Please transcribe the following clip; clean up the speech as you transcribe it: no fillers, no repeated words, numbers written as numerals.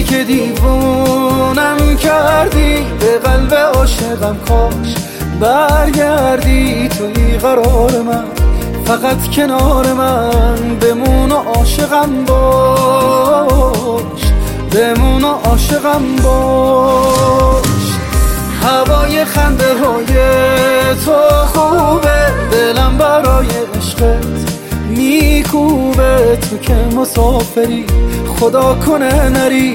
که دیوونم کردی، به قلب عاشقم کاش برگردی. توی قرار من، فقط کنار من بمون و عاشقم باش، بمون و عاشقم باش. هوای خنده های تو خوبه، دلم برای عشقت میکوبه. تو که مسافری خدا کنه نری